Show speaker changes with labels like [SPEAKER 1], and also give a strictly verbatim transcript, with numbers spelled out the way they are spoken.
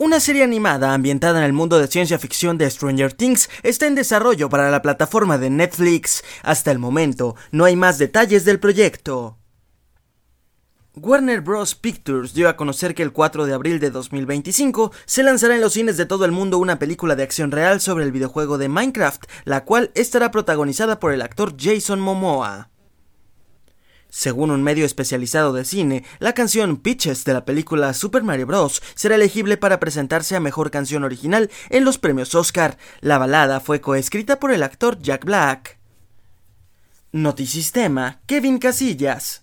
[SPEAKER 1] Una serie animada ambientada en el mundo de ciencia ficción de Stranger Things está en desarrollo para la plataforma de Netflix. Hasta el momento, no hay más detalles del proyecto. Warner Bros. Pictures dio a conocer que el cuatro de abril de dos mil veinticinco se lanzará en los cines de todo el mundo una película de acción real sobre el videojuego de Minecraft, la cual estará protagonizada por el actor Jason Momoa. Según un medio especializado de cine, la canción Peaches de la película Super Mario Bros. Será elegible para presentarse a Mejor Canción Original en los premios Oscar. La balada fue coescrita por el actor Jack Black. Notisistema, Kevin Casillas.